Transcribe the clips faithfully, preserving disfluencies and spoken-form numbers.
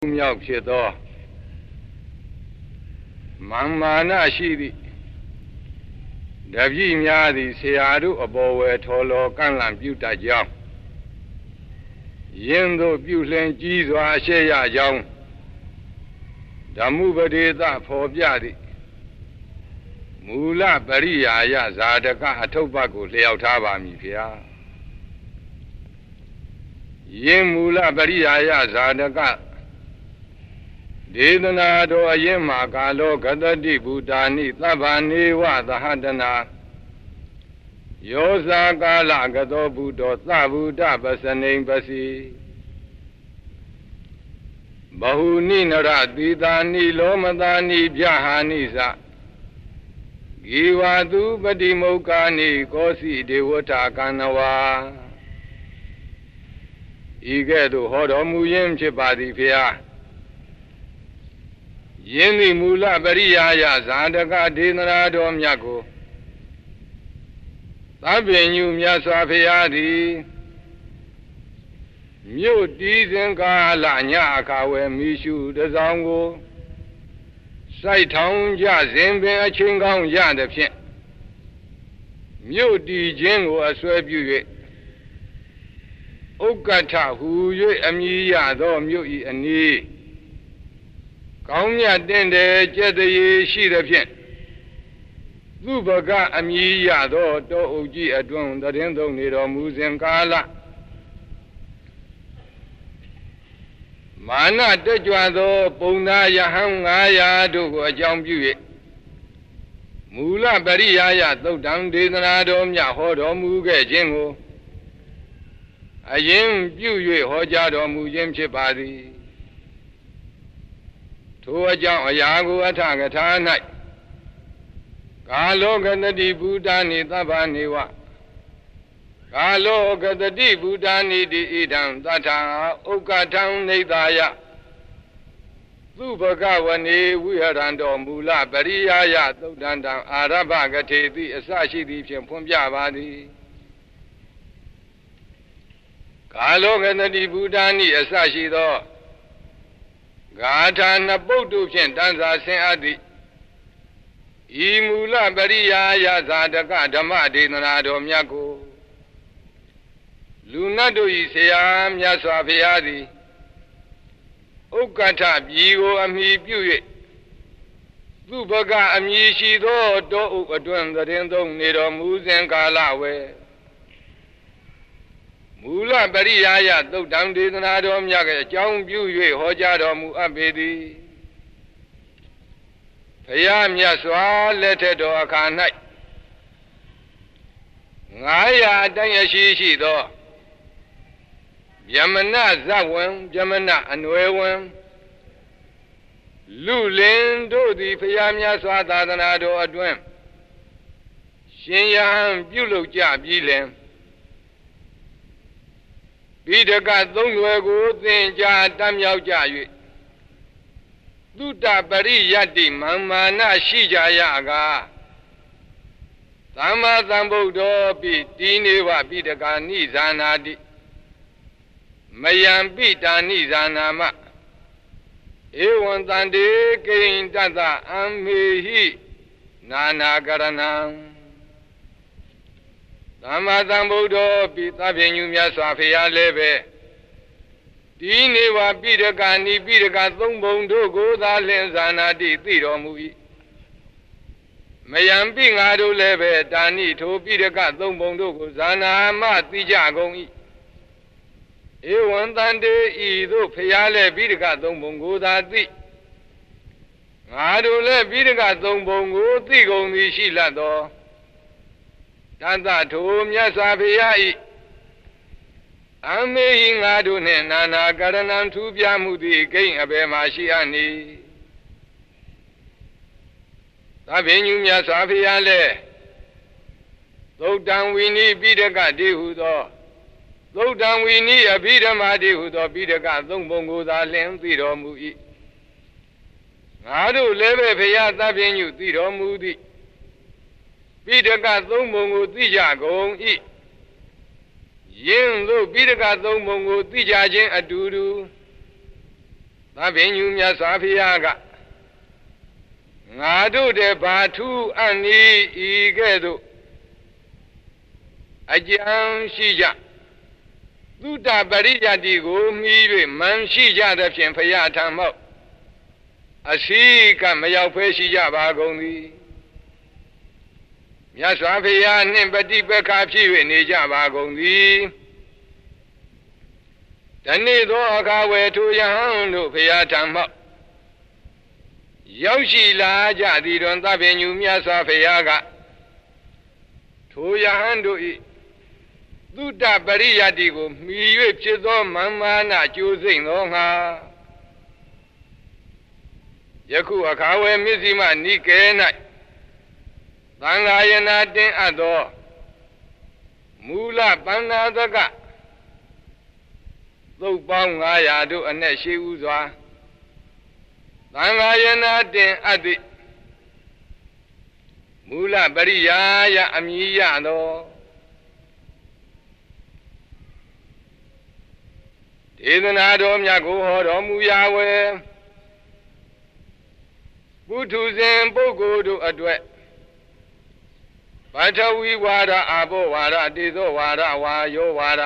မြောက်ဖြစ်သောမာမာနရှိသည့်တပည့်များသည်ဆရာတို့အပေါ်ဝယ်ထော်လော်ကန့်လန့်ပြုတတ်ကြောင်းယင်းသို့ပြုလင်ကြီးစွာအရှက်ရကြောင်းဓမ္မုပဒေသဖော်ပြသည့်မူလပရိယာယဇာတကအထုပ်ပတ်ကိုလျှောက်ထားပါမည်ဗျာယင်းမူလပရိယာယဇာတကဒေသနာတော်အရင်မှာကာလောဂတတိဗုဒ္ဓာနိသဗ္ဗနေဝသဟတနာယောဇာကာလကသောဘုဒ္ဓသဗုဒ္ဓပစနိပစီဘဟုနိနရတိတာနိလောမတာနိဗျာဟာနိသဂီဝတုပတိမုက္ကာနိကောစီဒေဝတာကန္နဝါဤကဲ့သို့ဟောတော်မူရင်းဖြစ်ပါသည်ဖျားယင်းသည်မူလပရိယာယဇာတကဒေသနာတော်မြတ်ကိုသဗ္ဗညုမြတ်စွာဘုရားသည်မြို့တီးစဉ်ကာလညအခါဝဲမိရှုတစောင်းကိုစိုက်ထောင်ကြစဉ်ပင်အချိန်ကောင်းရသည်ဖြင့်မြို့တီးခြင်းကိုအစွဲပြု၍ဥက္ကဋ္ဌဟူ၍အမည်ရသောမြို့၏အနီးကောင်းမြတ်တင့်တယ်ကျက်တရေရှိသည်ဖြင့်သူဘကအမည်ရသောတောအုပ်ကြီးအတွင်းတရင်သုံးနေတော်မူစဉ်ကာလမာနတက်ကြွသောပုံနာယဟန်ငါးရာတို့ကိုအကြောင်းပြု၍မူလပရိယာယသုတ်တံဒေသနာတော်မြတ်ဟောတော်မူခဲ့ခြင်းကိုအရင်ပြု၍ဟောကြားတော်မူခြင်းဖြစ်ပါသည်ထိုအကြောင်းအရာကိုအထကထာ၌ကာလောကတတိဗုဒ္ဓနိသဗ္ဗနေဝကာလောကတတိဗုဒ္ဓနိတိဣဒံသတ္ထာဥက္ကဋ္ဌံနေသာယသူဘဂဝနေဝိဟရံတော်မူလပရိယာယသုတ်တံတံအာရဘဂထေတိအစရှိသည်ဖြင့်ဖွင့်ပြပါသည်ကာလောကတတိဗုဒ္ဓနိအစရှိသောဂါထာနှစ်ပုဒ်တို့ဖြင့်တန်စာဆင်းအပ်သည့်ဤမူလပရိယာယဇာတကဓမ္မဒေသနာတော်မြတ်ကိုလူနတ်တို့၏ဆရာမြတ်စွာဘုရားသည်ဥက္ကဋ္ဌပြည်ကိုအမိပြု၍သူဘကအမည်ရှိသောတောဥအတွင်းသတင်းသုံးနေတော်မူစဉ်ကာလဝဲမူလပရိယာယသုတ်တံဒေသနာတော်မြတ်ကအကြောင်းပြု၍ဟောကြားတော်မူအပ်ပေသည်ဘုရားမြတ်စွာလက်ထက်တော်အခါ၌ငါးရာအတိုင်းအရှိရှိသောဗျမနဇဝင်ဗျမနအနွယ်ဝင်လူလင်တို့သည်ဘုရားမြတ်စွာသာသနာတော်အတွင်းရှင်ယဟန်ပြုလုပ်ကြပြီးလင်ပိဋကသုံးွယ်ကိုသင်ကြားတတ်မြောက်ကြ၍သုတပရိယတ္တိမမ္မာနရှိကြရကားသမ္မာသမ္ဗုဒ္ဓောပိတိနေဝပိဋကနိဇာနာတိမယံပိတာနိဇာနာမဧဝံတန္တေကိဉ္တတအမ္မေဟိနာနာကရဏံသမ္မာသမ္ဗုဒ္ဓောပိသဗ္ဗညုမြတ်စွာဘုရားလည်းပဲဒီနေဝပိဋကနိပိဋကသုံးပုံတို့ကိုသာလင်ဇာနာတိသိတော်မူ၏မယံပိငါတို့လည်းပဲတာဏိထိုပိဋကသုံးပုံတို့ကိုဇာနာမသိကြကုန်၏ဧဝံတန္တေဤသို့ဘုရားလည်းပိဋကသုံးပုံကိုသာသိငါတို့လည်းပိဋကသုံးပုံကိုသိကုန်သည်ရှိလတ်သောတန်တထိုမြတ်စွာဘုရား၏အမေဟိငါတို့နှင့်နာနာကရဏံထူးပြမှုသည်ကိန်းအဘယ်မှရှိအပ်နီသဗ္ဗညုမြတ်စွာဘုရားလည်းသုတ်တံဝိနိပိဋကတိဟုသောသုတ်တံဝိနိအဘိဓမ္မာတိဟုသောပိဋကသုံးပုံကိုသာလင်သိတော်မူ၏ငါတို့လည်းပဲဘုရားသဗ္ဗညုသိတော်မူသည်ပိဋကသုံးပုံကိုသိကြကုန်၏ယင်းသို့ပိဋကသုံးပုံကိုသိကြခြင်းအတူတူသဗ္ဗညုမြတ်စွာဘုရားကငါတို့တဲ့ဘာထူးအံ့ဤဤကဲ့သို့အကြံရှိကြသုတ္တပရိယတ္တိကိုမှီ၍မန်ရှိကြသဖြင့်ဘုရားထံမှအစီကမရောက်ဖဲရှိကြပါကုန်သည်မြတ်စွာဘုရားနှင့်ပฏิပက္ခဖြစ်၍နေကြပါကုန်သည်တနေ့သောအခါဝေထိုယဟန်တို့ဘုရားထံမှရောက်ရှိလာကြသည်တွင်သဗ္ဗညုမြတ်စွာဘုရားကထိုယဟန်တို့၏သုတ္တပရိယတ္တိကိုမှီ၍ဖြစ်သောမမ္မာနကျိုးစိမ့်သောငါယခုအခါဝေမျက်စိမှနိကေ၌သံဃာယနာတင်အပ်သောမူလပဏ္ဏသကသုတ်ပေါင်းငါးရာတို့အနက်ရှိဥစွာသံဃာယနာတင်အပ်သည့်မူလပရိယာယအမည်ရသောဒေသနာတော်မြတ်ကိုဟောတော်မူရာဝေပုထုဇဉ်ပုဂ္ဂိုလ်တို့အတွက်ပထဝီဝါဒအာဘောဝါဒတေဇောဝါဒဝါယောဝါဒ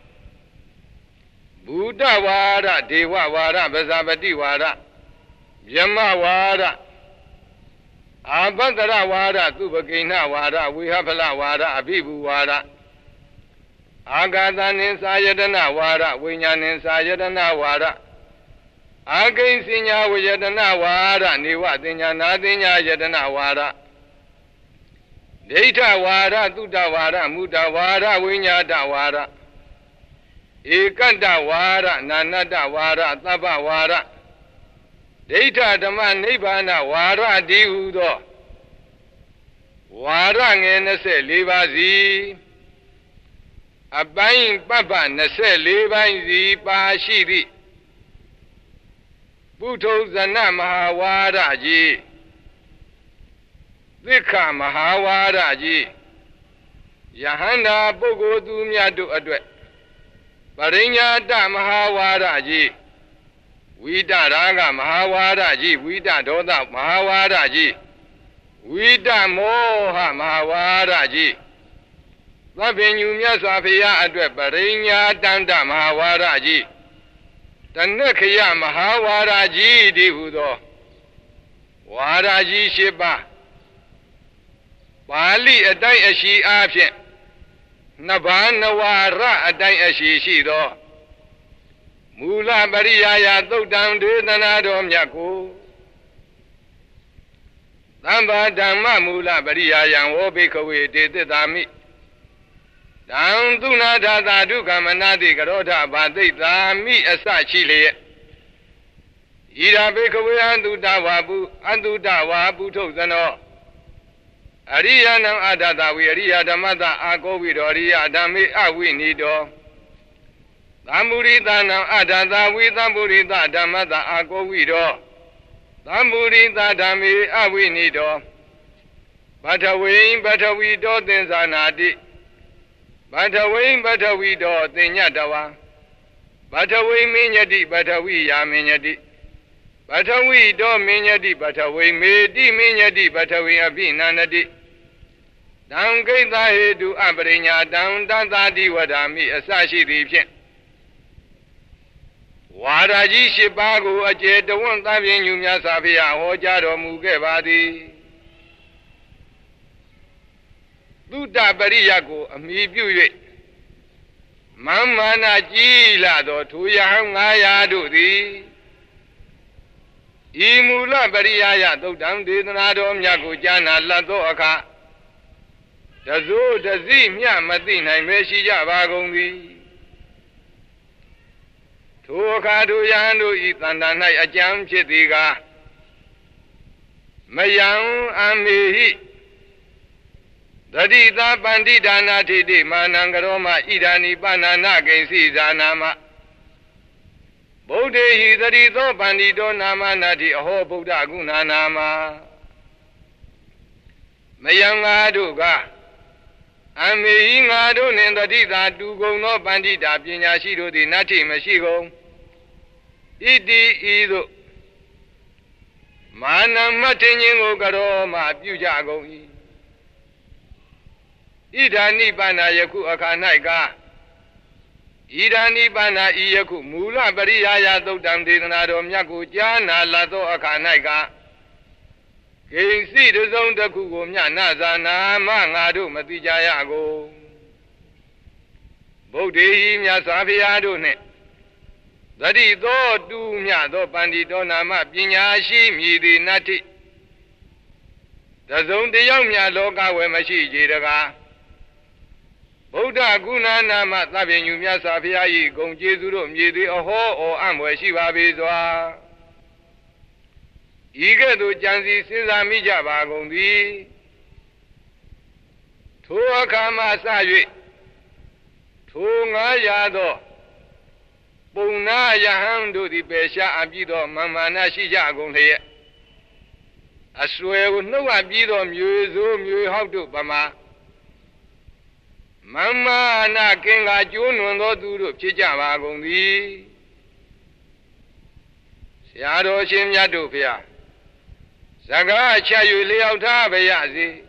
ဘုဒ္ဓဝါဒဒေဝဝါဒပဇာပတိဝါဒယမဝါဒအာဘန္တရဝါဒသုပကိဏဝါဒဝိဟဖလဝါဒအဘိဘူဝါဒအာဂသနိသာယတနာဝါဒဝိညာဏိသာယတနာဝါဒအာဂိဉ္စညာဝယတနာဝါဒနေဝသင်ညာနာသင်ညာယတနာဝါဒဒိဋ္ဌဝါဒသုတ္တဝါဒမုဒ္ဒဝါဒဝိညာတဝါဒဧကတ္တဝါဒနာနတ္တဝါဒသဗ္ဗဝါဒဒိဋ္ဌဓမ္မနိဗ္ဗာန်ဝါဒတိဟုသောဝါဒငယ်၂၄ပါးစီအပိုင်းပပ၂၄ပိုင်းစီပါရှိသည့်ပုထုဇဏမဟာဝါဒကြီးသစ္ခမဟာဝါဒကြီးယဟန္တာပုဂ္ဂိုလ်သူများတို့အတွက်ပရိညာတမဟာဝါဒကြီးဝိတရာဂမဟာဝါဒကြီးဝိတဒေါသမဟာဝါဒကြီးဝိတမောဟမဟာဝါဒကြီးသဗ္ဗညုမြတ်စွာဘုရားအတွက်ပရိညာတန္တမဟာဝါဒကြီးတဏ္ဍခယမဟာဝါဒကြီးဒီဟုသောဝါဒကြီး၈ပါးပါဠိအတိုင်းအရှိအားဖြင့်နှစ်ပါးနဝရအတိုင်းအရှိရှိသောမူလပရိယာယသုတ်တံဒေသနာတော်မြတ်ကိုသံဃာဓမ္မမူလပရိယာယံဝောဘိခဝေတေသတာမိတံသုနာဓာတာဒုက္ခမနာတိကရောဓဘာသိတ္တာမိအစရှိလျက်ဤရာဘိခဝေအတုတဝါပုအတုတဝါပုထုဇနောအရိယနံအဒတဝိအရိယဓမ္မတအာကောဝိတော်ရိယဓမ္မေအဝိနိတောသံမုရိသနံအဒတဝိသံမုရိသဓမ္မတအာကောဝိတော်သံမုရိသဓမ္မေအဝိနိတောပထဝိပထဝီတောသင်္ဇာနာတိပထဝိပထဝီတောသင်ညတဝါပထဝိမင်းညတိပထဝီယာမင်းညတိပထဝီတောမင်းညတိပထဝိမေတိမင်းညတိပထဝီအပိနန္တိတံကိတ္တဟေတုအပရိညာတံတသတိဝဒာမိအစရှိသည်ဖြင့်ဝါဒကြီး၈ပါးကိုအကျေတဝန့်သဗ္ဗညုမြတ်စွာဘုရားဟောကြားတော်မူခဲ့ပါသည်သုတ္တပရိယကိုအမိပြု၍မမ္မာနာကြီးလာသောထိုယဟန်၅ရာတို့သည်ဤမူလပရိယာယသုတ်တံဒေသနာတော်မြတ်ကိုကြားနာလတ်သောအခါတစိုးတစည်းမျှမသိနိုင်ပဲရှိကြပါကုန်သည်ထိုအခါထိုယဟန်တို့ဤတဏ္ဍာ၌အကြံဖြစ်သည်ကားမယံအမေဟိတတိသာပန္တိဒါနာထိတိမာနံကရောမဣဒာနိပဏာနာကိဉ္စီဇာနာမဗုဒ္ဓေဟိတတိသောပန္တိတောနာမနာတိအဟောဗုဒ္ဓဂုဏနာမမယံငါတို့ကအမေဟိငါတို့နှင့်တတိသာတူကုန်သောပန္တိတာပညာရှိတို့သည်နတ္ထိမရှိကုန် iti ido mana matingo garo ma piuja gongi idani bana yaku akanai ka idani bana iyaku mula pariyaya thutam dedana ro myat ko jana latho akanai ka Gengsi de zong de ku ko myat na sa na ma nga do mati ja ya ko Buddhi myat swa phaya do ne Dadi do tu myat do pandito nama panya shi myi ti natti Da zong tayauk myat loka we mashi je da ka Buddha guna nama Thapinyu myat swa phaya yi gong jesu do myi ti a ho o am we shi ba be swa Ike tu jansi sinsa mi ja ba gong ti Tho akha ma sa yue Tho nga ya do Puna yahan do di pesha abi do mamana shi ja gong le Aswe ko no abi do myu so myu hok do pama Mama na kin ga chu nwon do tu do phit ja ba gong ti Sia do shin myat do phaya Saka cha yu liauk tha ba ya si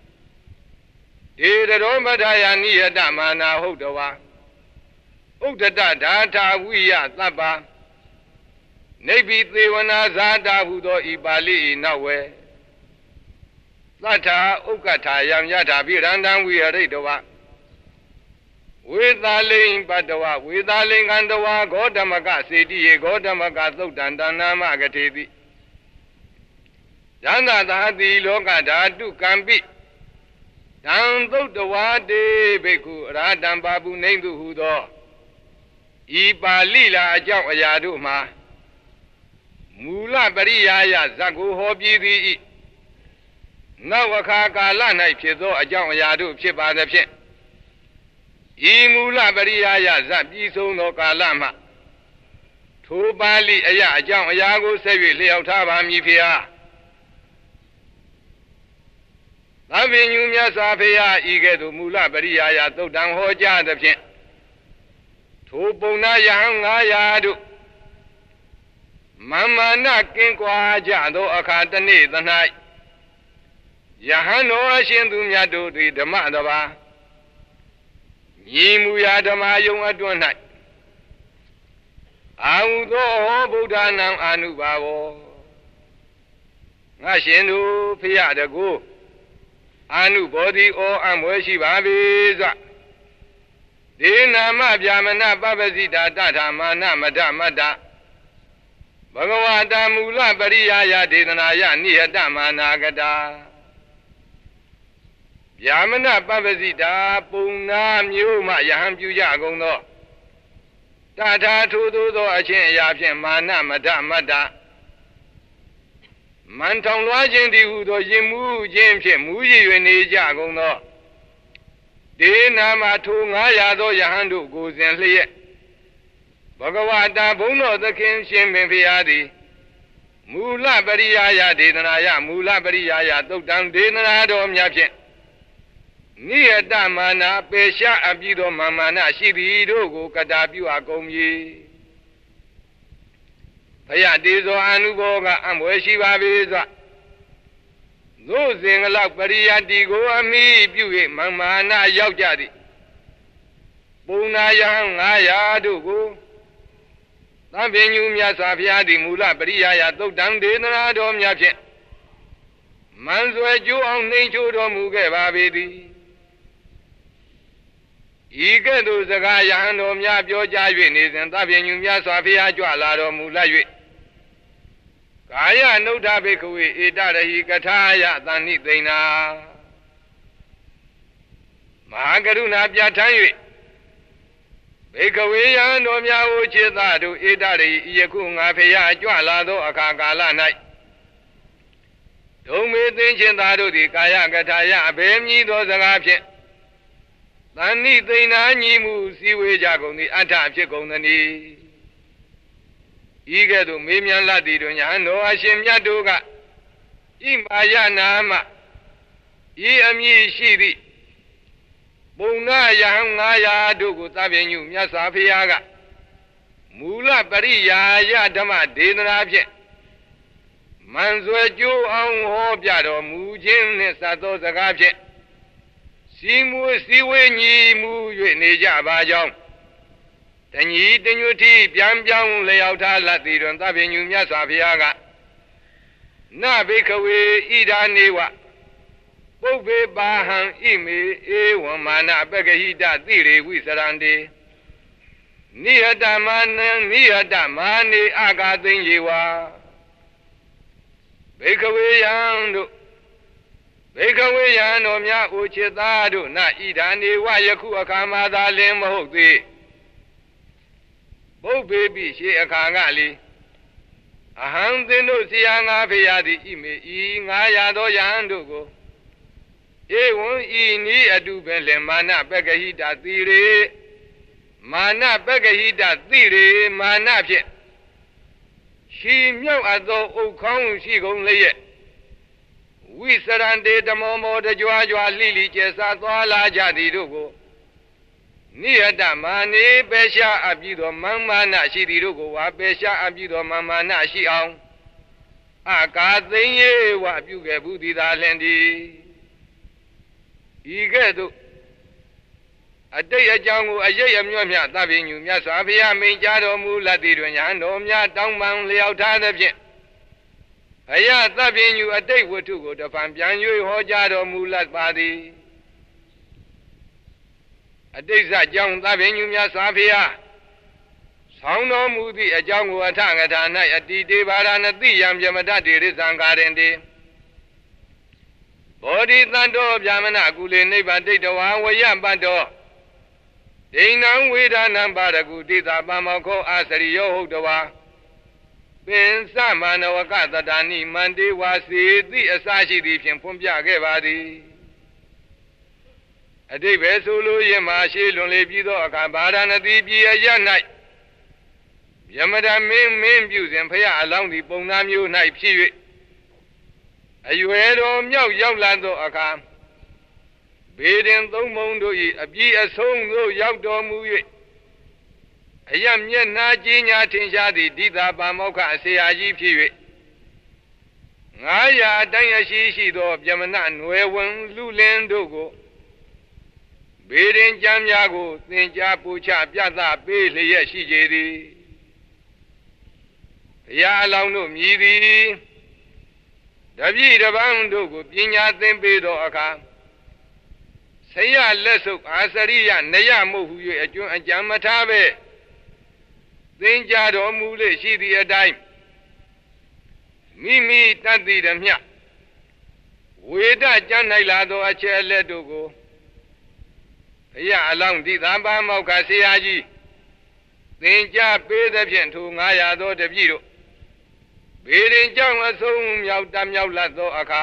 Di taro madaya niyata manaဟုတ်တော်ဝါဥဒ္ဒတဓာတာဝိယသဗ္ဗနိဗ္ဗိသေဝနာဇာတာဟုသောဤပါဠိ၏နောက်ဝဲသတ္ထာဥက္ကထာယံယထာပိရန္တံဝိရရိတဝဝေသာလိံပတ္တဝဝေသာလိံကံတဝဂေါတမကစေတိယေဂေါတမကသုတ်တံတဏ္ဏမဂထေတိယန္တာသာတိလောကဓာတုကံပိတံသုတ်တဝတေဘိက္ခုအရဟတံပါပုနိမ့်သူဟုသောဤပါဠိလာအကြောင်းအရာတို့မှာမူလပရိယာယဇတ်ကိုဟောပြီးသည်ဤနောက်အခါကာလ၌ဖြစ်သောအကြောင်းအရာတို့ဖြစ်ပါသဖြင့်ဤမူလပရိယာယဇတ်ပြီးဆုံးသောကာလမှာထိုပါဠိအရာအကြောင်းအရာကိုဆက်၍လျှောက်ထားပါမည်ဖေဟာသဗ္ဗညုမြတ်စွာဘုရားဤကဲ့သို့မူလပရိယာယသုတ်တံဟောကြားသဖြင့်ထိုပုံနာယဟန်ငါးရာတို့မမာနကင်းကွာကြသောအခါတနေ့သ၌ယဟန်တော်အရှင်သူမြတ်တို့သည်ဓမ္မတပါညီမူရာဓမ္မယုံအတွန်း၌အာဟုသောဟောဗုဒ္ဓနာအာနုဘာဝောငါရှင်တို့ဖျားတကူအာနုဘောဓိဩအံ့မွဲရှိပါပေစွဒေနာမဗျာမနပပစိတာတထာမာနမဒမတ္တဘဂဝတာမူလပရိယာယဒေသနာယနိဟတမာနာကတာဗျာမနပပစိတာပုံနာမျိုးမှယဟန်ပြုကြကုန်သောတထာထိုသို့သောအချင်းအရာဖြင့်မာနမဒမတ္တမန်ထောင်လွှားခြင်းတည်းဟုသောရင်မှုခြင်းဖြင့်မူရည်၍နေကြကုန်သောဒေနာမထိုငါးရာသောယဟန်တို့ကိုစဉ်လျက်ဘဂဝတာဘုန်းတော်သခင်ရှင်ပင်ဖျားသည်မူလပရိယာယဒေသနာယမူလပရိယာယသုတ်တံဒေသနာတော်များဖြင့်နိယတမာနာပေရှားအပြီးသောမာမာနရှိသည်တို့ကိုကတာပြုအပ်ကုန်မည်ဘုရားတေဇောအာနုဘောကအံ့မွဲရှိပါပေစွာသို့စဉ်ကလောက်ပရိယတ္တိကိုအမိပြု၍မမာနရောက်ကြသည်ပုံနာယဟန်ငါးရာတို့ကိုသဗ္ဗညုမြတ်စွာဘုရားသည်မူလပရိယာယသုတ်တံဒေသနာတော်များဖြင့်မန်ဆွဲကျိုးအောင်နှိမ်ချိုးတော်မူခဲ့ပါပေသည်ဤကဲ့သို့စကားယဟန်တော်များပြောကြား၍နေစဉ်သဗ္ဗညုမြတ်စွာဘုရားကြွလာတော်မူလိုက်၍ကာယနုဋ္ဌဘိက္ခဝေဧတရဟိကထာယသန္နိသိဏာမဟာကရုဏာပြဋ္ဌာန်း၍ဘိက္ခဝေယံတော်များကိုခြေသာတို့ဧတရဟိယခုငါဖျားကြွလာသောအခါကာလ၌ဒုံမေသင်္ချင်သာတို့သည်ကာယကထာယအဘယ်မည်သောစကားဖြင့်သန္နိသိဏာညီမှုစည်းဝေးကြကုန်သည်အထဖြစ်ကုန်သည်ဤကဲ့သို့မေးမြန်းလာသည်တို့ညာတော်အရှင်မြတ်တို့ကဣမာယနာမဤအမည်ရှိသည့်ပုံနာယဟန်ငါးရာတို့ကိုသဗ္ဗညုမြတ်စွာဘုရားကမမူလပရိယာယဓမ္မဒေသနာဖြင့်မန်ဆွဲကျိုးအောင်ဟောပြတော်မူခြင်းနှင့်စသောစကားဖြင့်စီမူစီဝေညီမူ၍နေကြပါကြောင်းတညီတညွတ်တိပြန်ပြောင်းလျောက်ထားလတ်သည်တွင်သဗ္ဗညုမြတ်စွာဘုရားကနဘိခဝေဣဒာနေဝပုဗ္ဗေပါဟံဣမေဧဝံမာနပဂဟိတတိရေဝိစရန္တေနိဟတမာနံနိဟတမာနေအာဂသိဉ္ယေဝါဘိခဝေယံတို့ဘိခဝေယံတို့များအိုချစ်သားတို့နဣဒာနေဝယခုအခါမှသာလင်းမဟုတ်သေးပုဗ္ဗေပိရှေအခါကလေအဟံသင်တို့ဆရာငါဖေရသည်ဣမေဤငါရသောယံတို့ကိုဧဝံဤနီးအတုပင်လင်မာနပဂဟိတတိရေမာနပဂဟိတတိရေမာနဖြင့်ရှိမြောက်အပ်သောဥခေါင်းရှိကုန်လျက်ဝိစရန္တေဓမ္မောမောတကြွားကြွားလိလိကျဲစားသွားလာကြသည်တို့ကိုနိဟတမာနေပေရှာအပ်ပြီးသောမမ္မာနရှိသည်တို့ကိုဝါပေရှာအပ်ပြီးသောမမ္မာနရှိအောင်အာကာသိဉ္ယေဝပြုခဲ့ဘူးသည်သာလျှင်သည်ဤကဲ့သို့အတိတ်အကြောင်းကိုအရိပ်အမြွတ်မြတ်သဗ္ဗညုမြတ်စွာဘုရားမိန့်ကြားတော်မူလက်သည်တွင်ယဟန်တော်များတောင်းပန်လျောက်ထားသဖြင့်အယသဗ္ဗညုအတိတ်ဝတ္ထုကိုတဖန်ပြန်၍ဟောကြားတော်မူလက်ပါသည်အတိတ်ဇကြောင့်သဗ္ဗညုမြတ်စွာဘုရားဆောင်းတော်မူသည့်အကြောင်းကိုအထငထာ၌အတ္တိတေဘာရဏတိယံပြမတ္တိရိသံဃာရင်တေဘောဓိတန္တောဗျာမနကုလေနိဗ္ဗာန်ဒိဋ္ဌဝါဝယပတ္တောဒိဏံဝေဒနံပါရကုတိတာပမောခောအာစရိယောဟုတ်တဝါပင်သမနဝကတတာနိမန္တေဝါစေတိအစရှိသည်ဖြင့်ဖွင့်ပြခဲ့ပါသည်အတိဘယ်ဆိုလိုရင်မှာရှေးလွန်လေပြီးသောအခါဗာရာဏသီပြည်အရ၌ယမဒမင်းမင်းပြုစဉ်ဖရာအလောင်းသည်ပုံသားမျိုး၌ဖြစ်၍အရွယ်တော်မြောက်ရောက်လာသောအခါဘေဒင်သုံးမုံတို့၏အပြည့်အဆုံးသို့ရောက်တော်မူ၍အယမျက်နှာကြီးညာထင်ရှားသည့်ဒိသာပါမောက္ခအစေအာကြီးဖြစ်၍ငါးရာအတိုင်းအရှိရှိသောပြမနနွယ်ဝင်လူလင်းတို့ကိုဘေဒင်ကြမ်းများကိုသင်ကြားပူချပြသပေးလျက်ရှိကြသည်ဘုရားအလောင်းတို့မြည်သည်တပည့်တပန်းတို့ကိုပညာသင်ပေးသောအခါဆရာလက်ဆုပ်အာစရိယနယမဟုတ်ဟု၍အကျွမ်းအကြံမထားပဲသင်ကြားတော်မူလေရှိသည့်အတိုင်းမိမိတတ်သိသည်မျှဝေဒကျမ်း၌လာသောအချက်အလက်တို့ကိုဘုရားအလောင်းဒီသာပါမောက္ခဆရာကြီးသင်ကြားပေးသဖြင့်ထိုငါရသောတပည့်တို့ဘေရင်ကြောင့်အဆုံးမြောက်တမြောက်လတ်သောအခါ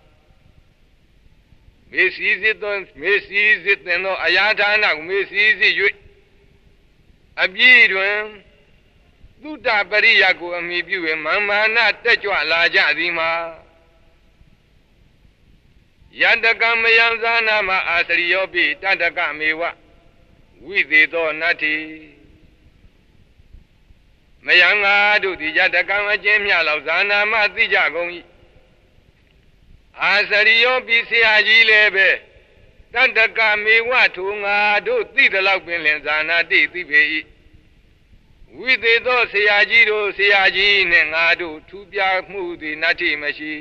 မေစီစစ်သောမေစီစစ်သောအရာဌာနကိုမေစီစစ်၍အပြည့်တွင်သုတ္တပရိယကိုအမိပြု၍မမ္မာနတက်ကြွလာကြသည်မှာယတကမယံဇာနာမအာစရိယောပိတတကမေဝဝိသေသောနတ္ထိမယံငါတို့သည်ယတကံအချင်းမြလောက်ဇာနာမသိကြကုန်၏အာစရိယောပိဆရာကြီးလည်းပဲတတကမေဝထိုငါတို့သိသလောက်ပင်လင်ဇာနာတိသိပေ၏ဝိသေသောဆရာကြီးတို့ဆရာကြီးနှင့်ငါတို့ထူးပြမှုသည်နတ္ထိမရှိ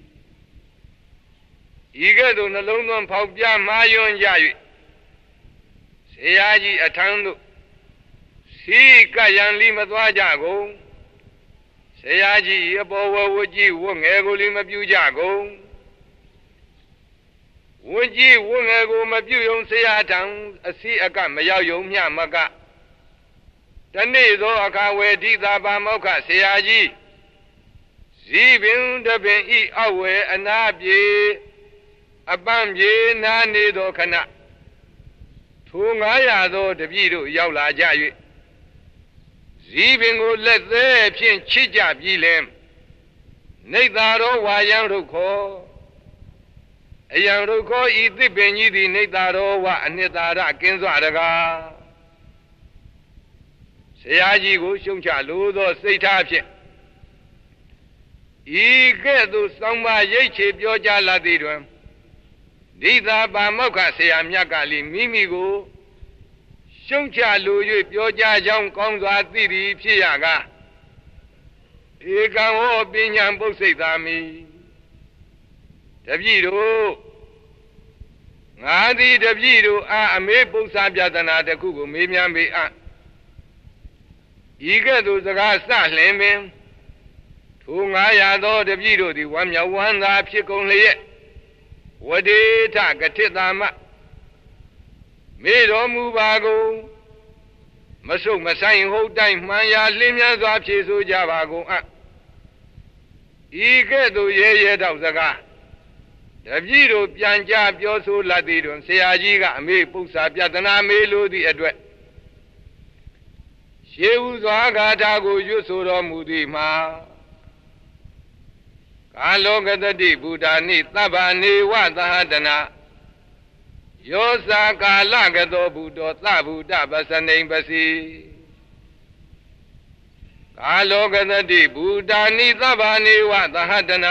ဤကဲ့သို့နှလုံးသွင်းဖောက်ပြမှားယွင်းကြ၍ဆရာကြီးအထံသို့စီကယံလီမသွားကြကုန်ဆရာကြီးအပေါ်ဝဝကြီးဝငယ်ကိုလီမပြုကြကုန်ဝကြီးဝငယ်ကိုမပြုယုံဆရာထံအစီအကမရောက်ယုံမျှမကတနေ့သောအခါဝေဒိသာပါမောက္ခဆရာကြီးဇီးပင်တပင်ဤအဝေအနာပြေအပန်းပြေနာနေသောခဏထိုငါးရာသောတပည့်တို့ရောက်လာကြ၍ဇီးပင်ကိုလက်သေးဖြင့်ချစ်ကြပြီးလင်နေသာရောဝါယံရုခောအယံရုခောဤသစ်ပင်ကြီးသည်နေသာရောဝအနှစ်သာရကင်းစွာတကားဆရာကြီးကိုရှုံချလိုသောစိတ်ထားဖြင့်ဤကဲ့သို့စောင်းပါရိတ်ချေပြောကြလာသည်တွင်ဒီသာပါမောက္ခဆရာမြတ်ကလည်းမိမိကိုရှုံချလို၍ပြောကြကြောင်းကောင်းစွာသိသည်ဖြစ်ရကားဧကံဟောပညာပု္ပ္စိတ်သာမိတပည့်တို့ငါသည်တပည့်တို့အားအမေပု္ပ္ပစာပြဒနာတစ်ခုကိုမေးမြန်းပေအပ်ဤကဲ့သို့စကားစလင်ပင်ထိုငါရသောတပည့်တို့သည်ဝမ်းမြောက်ဝမ်းသာဖြစ်ကုန်လျက်ဝဒေထကတိတာမမေတော်မူပါကုန်မဆုတ်မဆိုင်ဟုတ်တိုင်းမှန်ရာလင်းမြန်းစွာဖြေဆိုကြပါကုန်အပ်ဤကဲ့သို့ရဲရဲတောက်စကားတပည့်တို့ပြန်ကြပြောဆိုလာသည်တွင်ဆရာကြီးကအမေပု္ပ္ပစာပြဒနာမေလိုသည့်အတွက်ရှေးဥစွာဂါထာကိုရွတ်ဆိုတော်မူသည်မှာကာလောကတတိဗုဒ္ဓနိသဗ္ဗနေဝသဟတနာယောဇာကာလကသောဘုဒ္ဓသဗုဒ္ဓပစနိံပစီကာလောကတတိဗုဒ္ဓနိသဗ္ဗနေဝသဟတနာ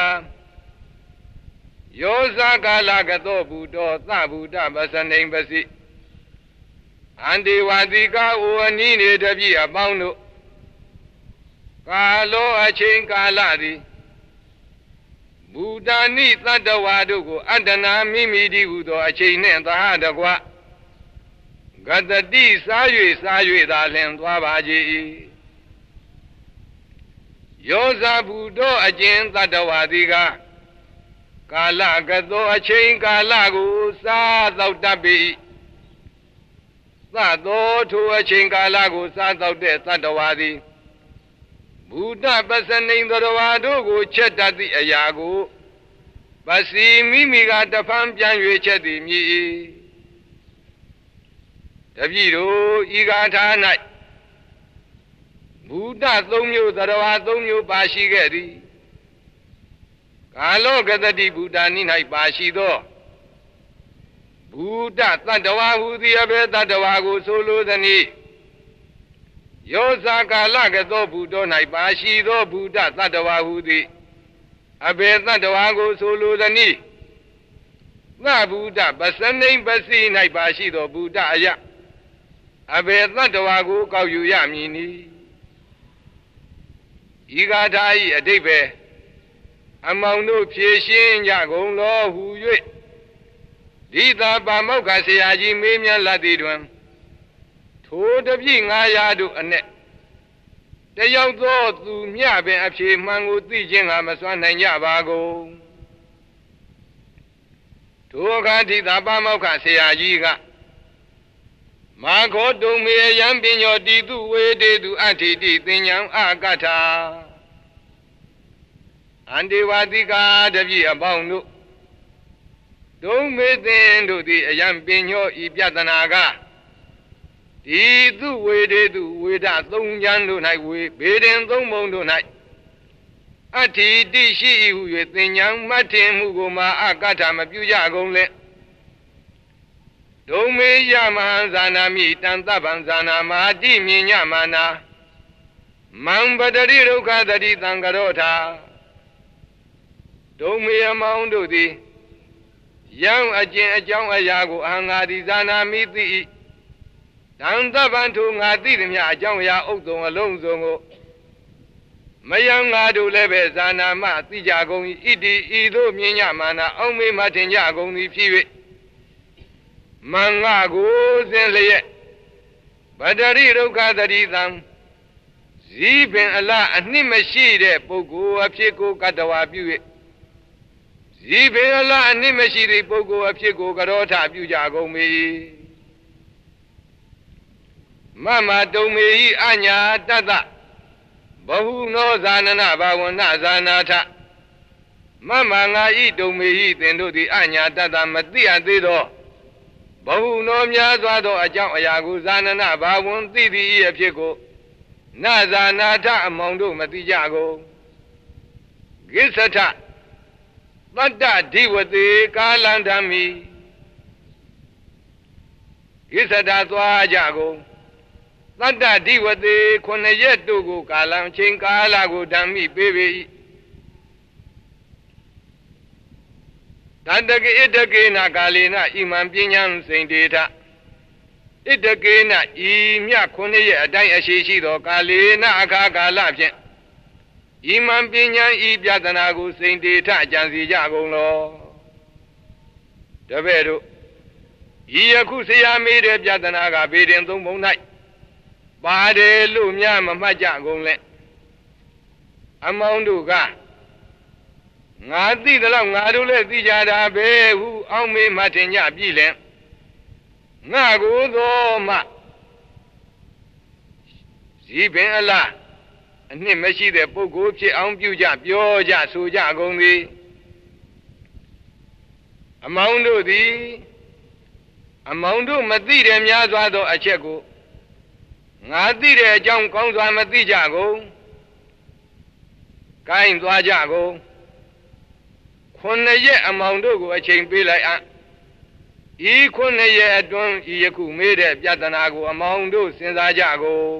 ယောဇာကာလကသောဘုဒ္ဓသဗုဒ္ဓပစနိံပစီအန္တိဝတိကာဩအနိနေတပြည့်အပေါင်းတို့ကာလောအချိန်ကာလသည်ဘုဒ္ဓနိသတ္တဝါတို့ကိုအတ္တနာမိမိတည်းဟူသောအချိန်နှင့်သဟတကွဂတတိစား၍စား၍သာလျှင်သွားပါကြ၏ယောဇဘုဒ္ဓအကျဉ်သတ္တဝါသည်ကကာလကသောအချိန်ကာလကိုစားသောက်တတ်ပေ၏သသောထိုအချိန်ကာလကိုစားသောက်တဲ့သတ္တဝါသည်ဘုဒ္ဓပစနိံသတ္တဝါတို့ကိုချက်တတ်သည့်အရာကိုပစီမိမိကတဖန်ပြန်၍ချက်သည်မြည်၏တပည့်တို့ဤဂါထာ၌ဘုဒ္ဓသုံးမျိုးသတ္တဝါသုံးမျိုးပါရှိခဲ့သည်ကာလောကတတိဘုဒ္ဓနိ၌ပါရှိသောဘုဒ္ဓသတ္တဝါဟူသည်အဘယ်သတ္တဝါကိုဆိုလိုသနည်းယောဇာကာလကသောဘုဒ္ဓ၌ပါရှိသောဘုဒ္ဓသတ္တဝါဟူသည်အဘယ်သတ္တဝါကိုဆိုလိုသနည်းသဗုဒ္ဓပစနိံပစီ၌ပါရှိသောဘုဒ္ဓအယအဘယ်သတ္တဝါကိုကောက်ယူရမည်နည်းဤဂါထာ၏အဓိပ္ပာယ်အမောင်တို့ဖြေရှင်းကြကုန်လောဟူ၍ဒီသာပါမောက္ခဆရာကြီးမေးမြန်းလာသည်တွင်ထိုတပြည့်ငါးရာတို့အ내တယောက်သောသူမျှပင်အဖြေမှန်ကိုသိခြင်းကမစွမ်းနိုင်ကြပါကုန်ထိုအခါဒီသာပါမောက္ခဆရာကြီးကမာခောတုံမေယံပညောတိတုဝေတေတုအဋ္ဌိတိသင်္ညံအာကထာအန္တိဝါတိကာတပြည့်အပေါင်းတို့ဒုံမေသင်တို့သည်အယံပညောဤပြဒနာကဒီသူဝေဒေသူဝေဒသုံးချမ်းတို့၌ဝေဘေဒင်သုံးပုံတို့၌အဋ္ဌိတိရှိ၏ဟု၍သင်္ညာမှတ်ထင်မှုကိုမှအကထာမပြုကြကုန်လေဒုံမေယမဟံဇာနာမိတန်တပံဇာနာမဟာတိမြညမာနာမံပတရိဒုက္ခတတိသံဃရောထာဒုံမေယမောင်တို့သည်ယံအကျင့်အကြောင်းအရာကိုအဟံငါသည်ဇာနာမိသိ၏တန်တပံထိုငါသိသည်မြအကြောင်းအရာဥဒ္ဒုံအလုံးစုံကိုမယံငါတို့လည်းပဲဇာနာမသိကြကုန်၏ဣတိဤသို့မြင်ညမာနာအောင်မေမထင်ကြကုန်သည်ဖြစ်၍မင်္ဂကိုစဉ်လျက်ဗတရိဒုက္ခတတိသံဇီးပင်အလားအနှစ်မရှိတဲ့ပုဂ္ဂိုလ်အဖြစ်ကိုကတ္တဝါပြု၍ဇီးပင်အလားအနှစ်မရှိတဲ့ပုဂ္ဂိုလ်အဖြစ်ကိုကရောထပြုကြကုန်၏မမတုံမေဟိအညာတတ္တဘဟုနောဇာနနဘာဝနဇာနာထမမငါဤတုံမေဟိသင်တို့သည်အညာတတ္တမသိအပ်သေးသောဘဟုနောများစွာသောအကြောင်းအရာကိုဇာနနဘာဝံသိသည်၏အဖြစ်ကိုနဇာနာထအမောင်တို့မသိကြကုန်ကိစ္စထတတ္တဓိဝတိကာလန္ဓမီကိစ္စထသွားကြကုန် Tata Divate Konayetu Kalam Chinkala Gudami baby. Tadaki Itagena Galina Imam Pinyan Saint Data. Itagena Imya Konya Dayashi do Kalina Akaka Lapin. Imam Pinyan Ibiatanago Saint Data Janzi Jago. The Vedo Iakusia made a Jatanaga bidding to moon night. Bade Lumia Mamaja Gole Amounduga Nadi the long Adule Dijada Be who on me Martinia Bilen Nago Doma Ziben Allah and Nimashi the Poguchi on Buja Bioja Suja Gondi Amoundu the Amoundu Madide Miazado Achego Ngati de Jong Kong Mati Jago Kain Dwa Jago Kunaye Amoundu a chain be like E Kunaye Adon Yaku made a Yatanago Amoundu since I Jago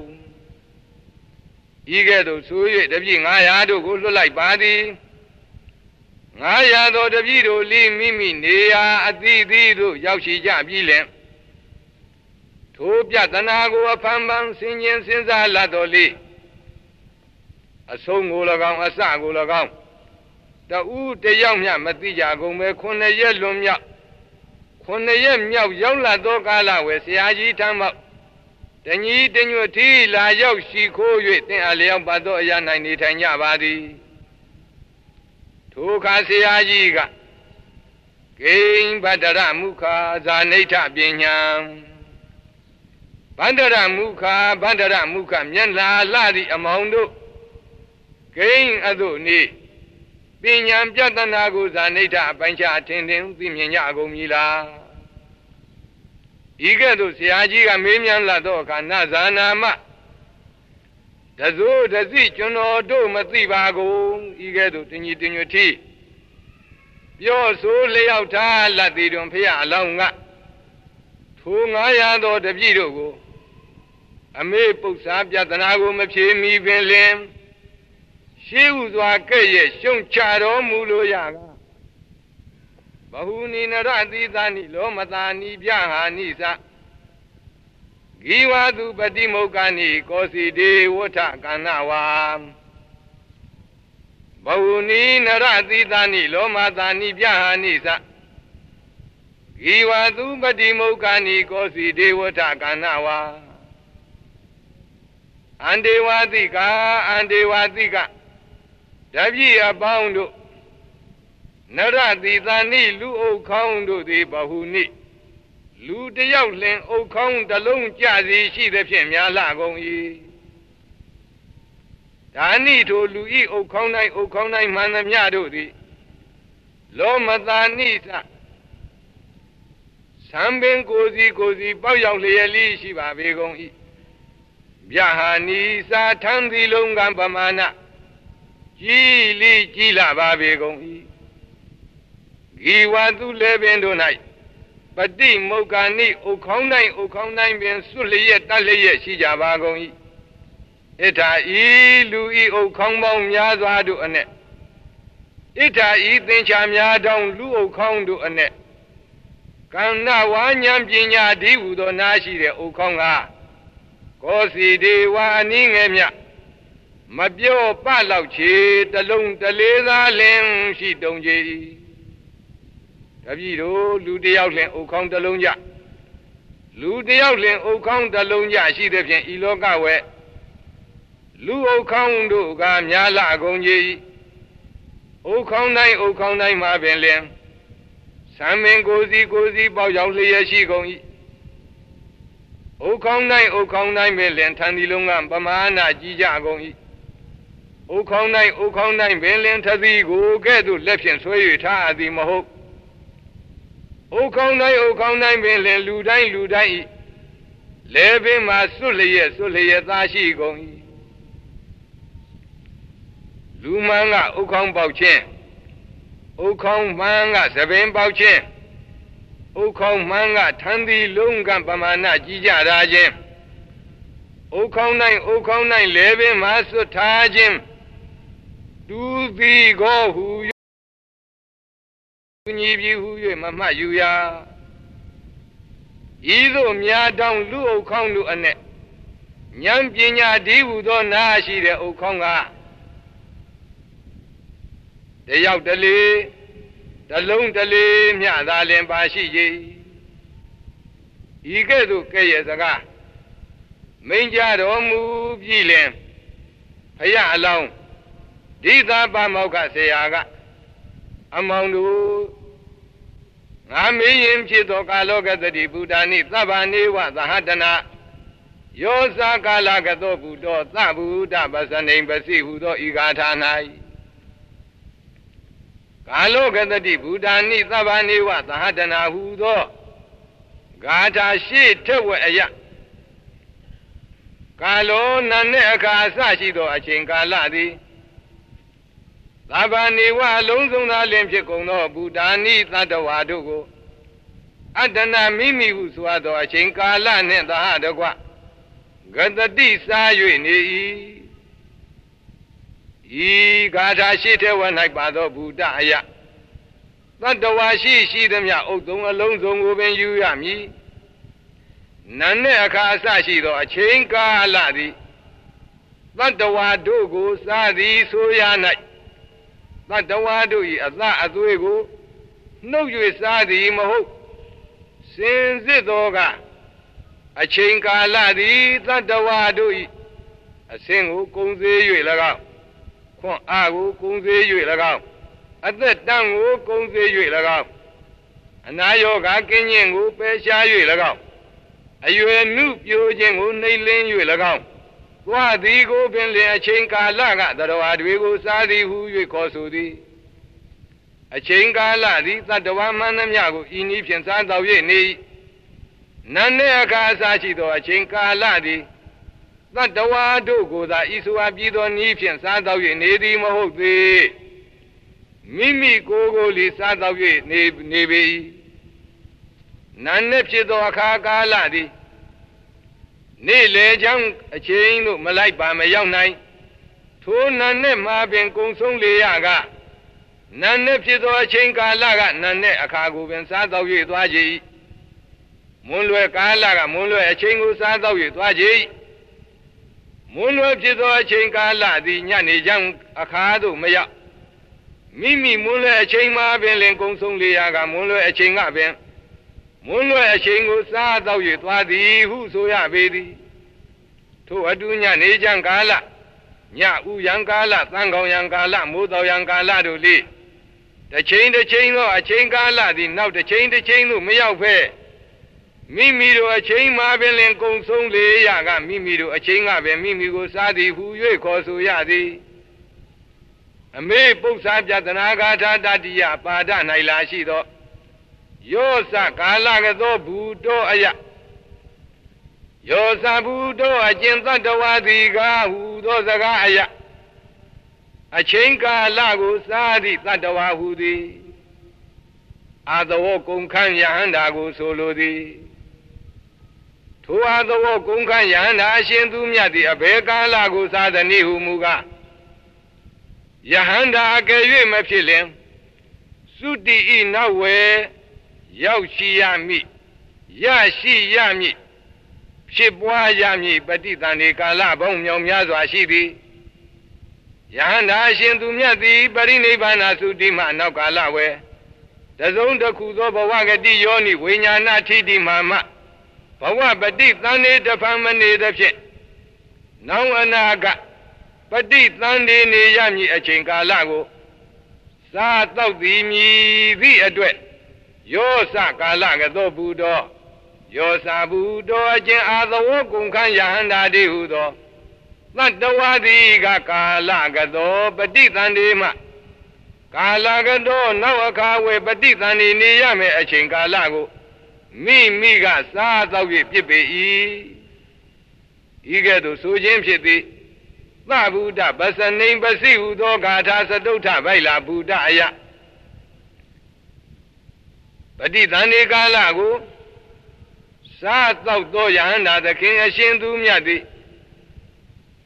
Eager Suye the being I had to go like body I had the video leave Mimi Nea Adi Dido Yashi Jabilen Tobia Tanago a Pambam singing since I ladoli. A song Gulagan, a Sagulagan. The wood the young Matija go me Kunaye Lumia. Kunaye Miao Yola Dogala with Yaji Tama. Then ye then you tea la yo she call you then a leon bado yan I need an yabadi. Tukasiajiga. Game Badara Muka Zaneta Binyam. Bandara Muka, Bandara Muka, Mianla, Ladi, Amondo. Gain Adoni. Binyam Jatanago, Zaneta, Bancha attending, Bimiago Mila. Igado Siajiga, Mimian Ladoka, Nazanama. The zoo, the zit, you know, do Matibago, Igado, Tinuti. Your soul lay out, Ladi, don't pay along. Tungaya do the Vidogo. A me put Sabjatanago Machi me Benlem. She was like a young charo Muloyaga. Bahuni Naradi Dani Lomatani Biaha Nisa. Giwa du Badimogani, Kosi de Wata Kanawa. Bahuni Naradi Dani Lomatani Biaha Nisa. Giwa du Badimogani, Kosi de Wata Kanawa. Andewadika, Andewadika. Dabi abound. Naradi Dani Lu O Kondo de Bahuni. Lu de Yaulin O Kong the Lone Jazzy, she the Pemia Lagoni. Dani to Louis O Konai O Konai Manamiado. Loma Danisa. Sambin Gozi Gozi Boyang Leali Shiva Begon. Biahani sa Tandi Longan Bamana Gili Gila Babegon Giwa to Levendo night. But the Mogani O Konai O Konai Ben Suliet Talia Shijabagon Eta E Louis O Kongmong Yazadu Anet Eta E Tinchamia down Lu O Kondo Anet Kana Wanyam Jinya Divudo Nashi de O Konga Kosi de Waningemia Mabio Palauchi, the Lung, the Leza Len, she don't ye. Tavido, Ludi Outland, O Kong the Lunja. Ludi Outland, O Kong the Lunja, she the Ilogawe. Lu O Kong do Gamyala Gonye. O Kong nine, O Kong nine Marvin Lem. Samen Gozi Gozi Boyaulia she gongi. O Kong nine, O Kong nine million, Tandilunga, Bamana, Jija gongi. O Kong nine, O Kong nine million, Tazi go get to left and sway ta the Maho. O Kong nine, O Kong nine million, Ludai, Ludai. Levin ma Sulia, Sulia, Tashi gongi. Lumanga, O Kong Bauchen. O Kong Manga, Seven Bauchen. O Kong Manga, Tandi Lunga Bamana, Jija Rajem. ဥခေါင်းနိုင်ဥခေါင်းနိုင်လဲပင်မှာစွတ်ထားခြင်းတူသည်ကိုဟူညီပြီဟူ၍မမှတ်ယူရဤသို့မြာတောင်လူဥခေါင်းလူအ내ဉာဏ်ပညာဒီဟုသောနာရှိတဲ့ဥခေါင်းကတယောက်တလေတလုံးတလေမြသာလင်ပါရှိ၏ဤကဲ့သို့ကဲ့ရဲ့စကားမိန်ကြတော်မူပြီလင်ဖယားအလောင်းဒီသာပါမောက္ခဆရာကအမောင်တို့ငါမေးရင်ဖြစ်သောကာလောကတတိဗုဒ္ဓနိသဗ္ဗနေဝသဟတနာယောဇာကာလကသောဘုဒ္ဓသဗ္ဗုဒ္ဓပစနိံပစီဟုသောဤဂါထာ၌ကာလောကတတိဗုဒ္ဓနိသဗ္ဗနေဝသဟတနာဟုသောဂါထာရှိထက်ဝဲအယကာလောနတ်နှင့်အခါအစရှိသောအချိန်ကာလသည်သဗ္ဗနေဝအလုံးစုံသာလင်ဖြစ်ကုန်သောဘုဒ္ဓနိသတ္တဝါတို့ကိုအတ္တနာမိမိဟုဆိုသောအချိန်ကာလနှင့်သဟတကွဂတတိစား၍နေ၏ဤဂါထာရှိတဲ့ဝ၌ပါသောဘုဒ္ဓအယသတ္တဝါရှိရှိသမျှဥဒ္ဒုံအလုံးစုံကိုပင်ယူရမည်နတ်နှင့်အခါအစရှိသောအချိန်ကာလသည်သတ္တဝါတို့ကိုစားသည်ဆိုရ၌သတ္တဝါတို့၏အသအသွေးကိုနှုတ်၍စားသည်မဟုတ်စင်စစ်သောကအချိန်ကာလသည်သတ္တဝါတို့၏အစဉ်ကိုကုံစေ၍၎င်းခွန်အားကိုကုံစေ၍၎င်းအသက်တန်းကိုကုံစေ၍၎င်းအနာရောဂါကင်းခြင်းကိုပယ်ရှား၍၎င်းအရွယ်နုပြိုခြင်းကိုနှိမ်လင်း၍၎င်းသွားသည်ကိုပင်လင်အချိန်ကာလကသတ္တဝါတွေကိုစားသည်ဟု၍ခေါ်ဆိုသည်အချိန်ကာလသည်သတ္တဝါမှန်သမျှကိုဤနည်းဖြင့်စားသောက်၍နေ၏နတ်နှင့်အခါအစရှိသောအချိန်ကာလသည်သတ္တဝါတို့ကိုသာဤဆိုအပ်ပြီးသောနည်းဖြင့်စားသောက်၍နေသည်မဟုတ်သေးမိမိကိုယ်ကိုယ်လီစားသောက်၍နေနေပေ၏နတ်နှင့်ဖြစ်သောအခါကာလသည်နေ့လေချောင်းအချိန်သို့မလိုက်ပါမရောက်နိုင်ထိုနတ်နှင့်မှာပင်ကုံဆုံးလေရကနတ်နှင့်ဖြစ်သောအချိန်ကာလကနတ်နှင့်အခါကိုပင်စားသောက်၍သွားကြ၏မွန်းလွယ်ကာလကမွန်းလွယ်အချိန်ကိုစားသောက်၍သွားကြ၏မွန်းလွယ်ဖြစ်သောအချိန်ကာလသည်ညနေချောင်းအခါသို့မရောက်မိမိမွန်းလွယ်အချိန်မှာပင်လင်ကုံဆုံးလေရကမွန်းလွယ်အချိန်ကပင်မွန်းလွယ်အချိန်ကိုစားသောက်၍သွားသည်ဟုဆိုရပေသည်ထိုအတူညနေချမ်းကာလညဥယံကာလသံဃောင်ယံကာလမိုးတော်ယံကာလတို့လေတစ်ချိန်တစ်ချိန်သောအချိန်ကာလသည်နောက်တစ်ချိန်တစ်ချိန်သို့မရောက်ဖဲမိမိတို့အချိန်မှာပင်လင်ကုံဆုံးလေရကမိမိတို့အချိန်ကပင်မိမိကိုစားသည်ဟု၍ခေါ်ဆိုရသည်အမေပု္ပ္ပာပြတနာဂါထာတတိယပါဒ၌လာရှိသောယောဇကာလကသောဘုဒ္ဓအယယောဇဘုဒ္ဓအကျင့်သတ္တဝါသည်ကဟူသောစကားအယအချိန်ကာလကိုစားသည့်သတ္တဝါဟူသည်အာသဝကုံခန့်ယဟန္တာကိုဆိုလိုသည်ထိုအာသဝကုံခန့်ယဟန္တာအရှင်သူမြတ်သည်အဘယ်ကာလကိုစားသည်နည်းဟုမူကားယဟန္တာအကယ်၍မဖြစ်လင်သုတိဤနောက်ဝဲရောက်ရှိရမည်ရရှိရမည်ဖြစ်ပွားရမည်ပฏิသန္ဓေကာလပေါင်းမြောင်များစွာရှိသည်ယဟန္တာအရှင်သူမြတ်သည်ပရိနိဗ္ဗာန်သုတိမှနောက်ကာလဝဲတစုံတစ်ခုသောဘဝဂတိယောနိဝိညာဏထိတိမှမှဘဝပฏิသန္ဓေတဖန်မနေသဖြင့်နောင်အနာကပฏิသန္ဓေနေရမည်အချိန်ကာလကိုစားတော့သည်မည်သည့်အတွက်ယောဇကာလကသောဘုဒ္ဓယောဇဘုဒ္ဓအကျင့်အာသဝကုံခန့်ယဟန္တာတိဟုသောသတ္တဝါသည်ကကာလကသောပฏิသန္ဓေမှကာလကသောနောက်အခါဝေပฏิသန္ဓေနေရမယ်အချိန်ကာလကိုမိမိကစားတော့၍ပြစ်ပေ၏ဤကဲ့သို့ဆိုခြင်းဖြစ်သည်သဗ္ဗုဒ္ဓပစနိံပစီဟုသောဂါထာစတုဋ္ဌဗိုက်လာဘုဒ္ဓအယပฏิသန္ဓေကာလကိုစားတော့သောယဟန္တာသခင်အရှင်သူမြတ်သည်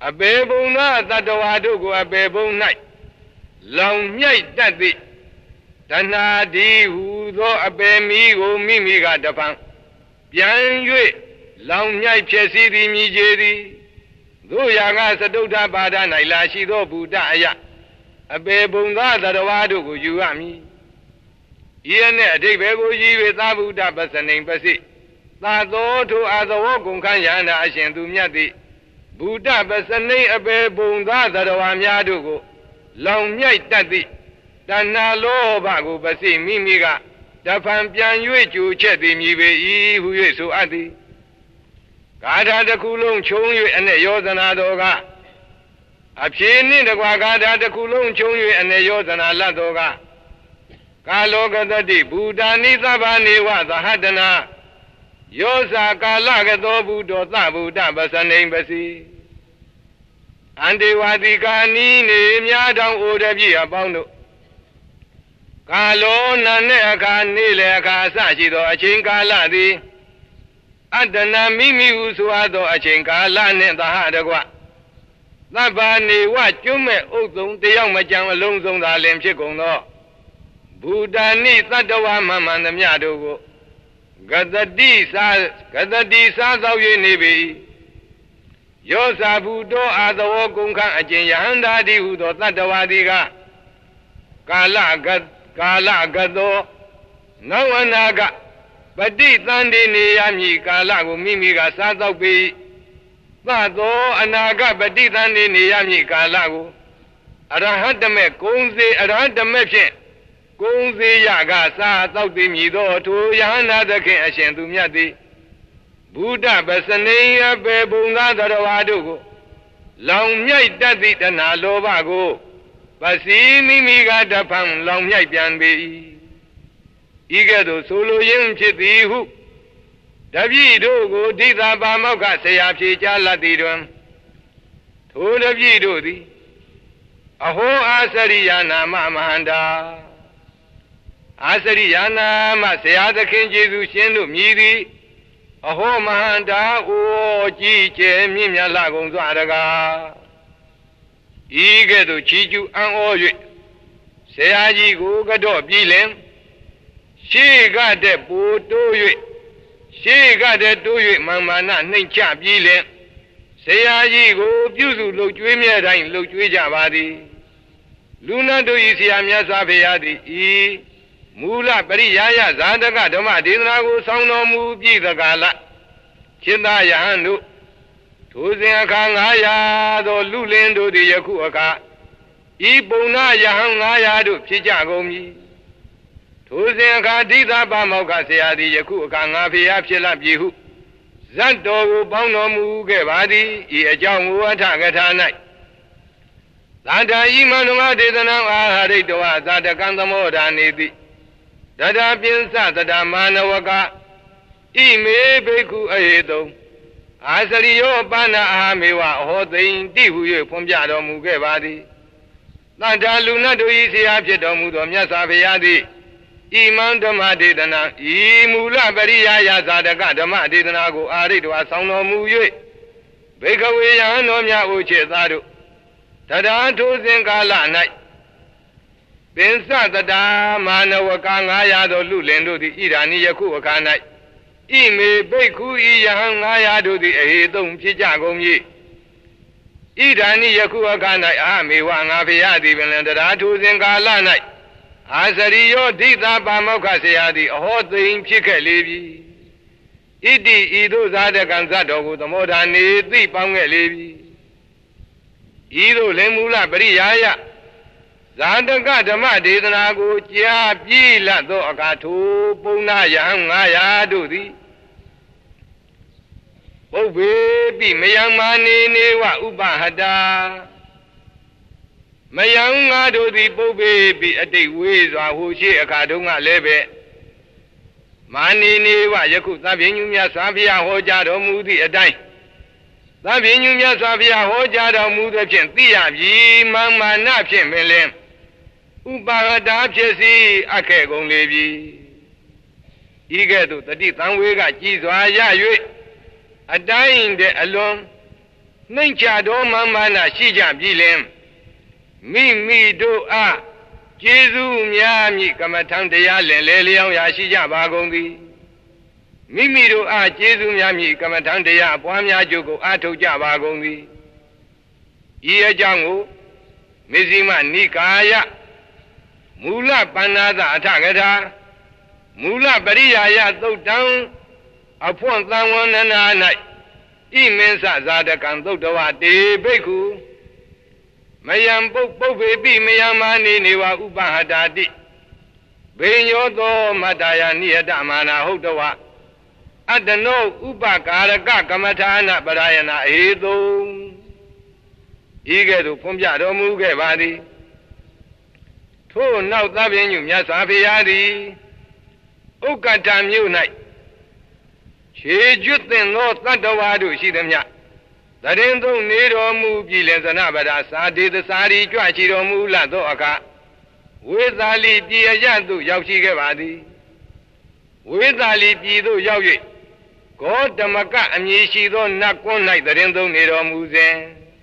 အပေဘုံသာတတ္တဝါတို့ကိုအပေဘုံ၌လောင်မြိုက်တတ်သည်တဏှာဒီဟူသောအပေမီကိုမိမိကတဖန်ပြန်၍လောင်မြိုက်ဖြစ်စီသည်မြည်ကြသည်တို့ရာကစတုဒ္ဓပါဒ၌လာရှိသောဘုဒ္ဓအယအပေဘုံသာတတ္တဝါတို့ကိုယူရမည်ဤအနှင့်အဓိပ္ပာယ်ကိုရည်၍သာဗုဒ္ဓပစ္စနိပစိသာသောထိုအာသဝောကုန်ခန်းယန္တာအရှင်သူမြတ်သည်ဘုဒ္ဓပစ္စနိအပေဘုံသာတတ္တဝါများတို့ကိုလောင်မြိုက်တတ်သည်တဏှာလောဘကိုပစိမိမိကတဖန်ပြန်၍ကြိုချက်သည်မြည်ပေ၏ဟု၍ဆိုအပ်သည်ဂါထာတစ်ခုလုံးခြုံ၍အ내ယောဇနာတော်ကအဖြေနှင့်တကွာဂါထာတစ်ခုလုံးခြုံ၍အ내ယောဇနာလတ်တော်ကကာလောကတတိဘူတာနိသဗ္ဗနေဝသဟတနာယောဇာကာလကသောဘုဒ္ဓသဗုဒ္ဓပစ္စနိပစီအန္တေဝတိကာနီနေများတောင်အိုတပြည့်အပေါင်းတို့ကာလောနာနဲ့အခါနေလေအခါအစရှိသောအချိန်ကာလသည်အတ္တနာမိမိဟုဆိုအပ်သောအချိန်ကာလနှင့်သဟတကွသဗ္ဗနေဝကျွမ်းမဲ့ဥဒ္ဒုံတယောက်မကြံအလုံးစုံသာလင်ဖြစ်ကုန်သောဘူတာနိသတ္တဝါမှန်မှန်သမျှတို့ကိုဂတတိစာဂတတိစာသော၍နေပြီယောဇာဘူတောအာသဝောကုန်ခန့်အကျင့်ယဟန္တာတိဟုသောတတ္တဝါသည်ကကာလဂတ်ကာလဂတောနောအနာကပฏิသန္တိနေရမည်ကာလကိုမိမိကစားသောက်ပြီးသသောအနာကပฏิသန္တိနေရမည်ကာလကိုအရဟတမေကုံစေအရဟတမေဖြင့်ကုံစေရကစားသောက်သည်မြည်သောထိုယဟန္တာသခင်အရှင်သူမြတ်သည်ဘုဒ္ဓပစ္စနိယပေဘုံသာတရဝါတို့ကိုလောင်မြိုက်တတ်သည့်တဏှာလောဘကိုပစီမိမိကတဖန်လောင်မြိုက်ပြန်ပေ၏ဤကဲ့သို့ဆိုလိုရင်းဖြစ်သည်ဟုတပည့်တို့ကိုဒိဋ္ဌာပါမောက္ခဆရာဖြေကြားလတ်သည်တွင်ထိုတပည့်တို့သည်အဟောအာစရိယာနာမမဟန္တာအာစရိယာနာမဆရာသခင်ကျေးဇူးရှင်တို့မြည်သည်အဟောမဟန္တာအိုကြည်ကျယ်မြင့်မြတ်လာကုန်စွာတကားဤကဲ့သို့ချီးကျူးအံ့ဩ၍ဆရာကြီးကိုကတော့ပြည်လင်ရှေးကတဲ့ပိုတိုး၍ရှေးကတဲ့တိုး၍မာမာနနှိမ့်ချပြည်လင်ဆရာကြီးကိုပြုစုလှုပ်ကြွေးမြဲတိုင်းလှုပ်ကြွေးကြပါသည်လူနာတို့ဤဆရာမြတ်စွာဘုရားသည်ဤမူလပရိယာယဇာတကဓမ္မဒေသနာကိုဆောင်းတော်မူပြည့်သကာလจิตတယဟန်တို့ထိုစဉ်အခါငါးရာသောလူလင်းတို့သည်ယခုအခါဤပုံနာယဟန်ငါးရာတို့ဖြစ်ကြကုန်မည်ထိုစဉ်အခါဒိဋ္ဌာပါမောက္ခဆရာသည်ယခုအခါငါဖေယဖြစ်လပ်ပြီဟုဇတ်တော်ကိုပေါင်းတော်မူခဲ့ပါသည်ဤအကြောင်းကိုအထကထာ၌သာတာဤမန္တမဒေသနာအာဟာရိတဝဇာတကံသမောဒာနေတိတတပြင်းစတတမာနဝကဣမေဘိက္ခုအဟေတုံအာစရိယောပါဏအာမေဝအဟောသိင်တိဟု၍ဖွင့်ပြတော်မူခဲ့ပါသည်တတ္ထာလူနတ်တို့၏ဆရာဖြစ်တော်မူသောမြတ်စွာဘုရားသည်ဣမံဓမ္မဒေသနာဤမူလပရိယာယဇာတကဓမ္မဒေသနာကိုအာရိတဝါဆောင်တော်မူ၍ဘေကဝေယံတော်များဥချေသားတို့တတ္ထာထိုစဉ်ကာလ၌ပင်စတတာမာနဝကငါးရာသောလူလင်တို့သည်ဣဒာနိယခုအခါ၌ဣမေဘိက္ခုဤယဟန်ငါးရာတို့သည်အဟေတုံဖြစ်ကြကုန်၏ဣဒာနိယခုအခါ၌အာမေဝငါဖျားသည်ပင်လည်းတရားထိုစဉ်ကာလ၌အာစရိယောဒိဋ္ဌာပါမောက္ခဆရာသည်အဟောသိင်ဖြစ်ခဲ့လေပြီဣတိဤသို့ဇာတကံဇတ်တော်ကိုသမောဒာနေသိပေါင်းခဲ့လေပြီဤသို့လင်မူလပရိယာယဇာတကဓမ္မဒေသနာကိုကြားပြည့်လတ်သောအခါထိုပုံနာယဟန်ငါးရာတို့သည်ပုဗ္ဗေပိမယံမာနေနေဝဥပဟတာမယံငါတို့သည်ပုဗ္ဗေပိအတိတ်ဝေးစွာဟိုရှိအခါတုန်းကလည်းပဲမာနေနေဝယခုသဗ္ဗညုမြတ်စွာဘုရားဟောကြားတော်မူသည့်အတိုင်းသဗ္ဗညုမြတ်စွာဘုရားဟောကြားတော်မူသည်ဖြင့်သိရပြီမာမာနဖြင့်ပင်လင်ဥပါဟတာဖြစ်စီအခဲ့ကုန်လေပြီဤကဲ့သို့တတိသံဝေကကြည်စွာရ၍အတိုင်းတဲ့အလွန်နှိမ့်ချတော်မမနာရှိကြပြီလင်မိမိတို့အားကျေးဇူးများမြည်ကမ္မထံတရားလင်လေလျောင်းရာရှိကြပါကုန်သည်မိမိတို့အားကျေးဇူးများမြည်ကမ္မထံတရားပွားများကြိုးကိုအားထုတ်ကြပါကုန်သည်ဤအကြောင်းကိုမေဇိမနိကာယမူလပဏ္ဏသအထကထာမူလပရိယာယသုတ်တံအဖွင့်သံဝန္ဒနာ၌ဣမင်းစဇာတကံသုတ်တဝတေဘိက္ခုမယံပုပ္ပုဗ္ဗေပိမယံမာနေနေဝဥပဟတာတိဘေညောသောမတ္တယာနိယတမာနာဟုတ်တဝအတ္တနောဥပကာရကကမ္မထာနပရယနာဟေတုဤကဲ့သို့ဖွင့်ပြတော်မူခဲ့ပါသည်ထို့နောက်သဗ္ဗညုမြတ်စွာဘုရားသည်ဥက္ကဋ္ဌမြို့၌ခြေကျွတ်သင်သောတတ္တဝါတို့ရှိသည်မြတ်တရင်သုံးနေတော်မူပြည်လင်ဇနဗဒစာဒေသစာရီကြွချီတော်မူလသောအခါဝေသာလီပြည်အရသို့ရောက်ရှိခဲ့ပါသည်ဝေသာလီပြည်သို့ရောက်၍ဂေါတမကအမည်ရှိသောနတ်ကွန်း၌တရင်သုံးနေတော်မူစဉ်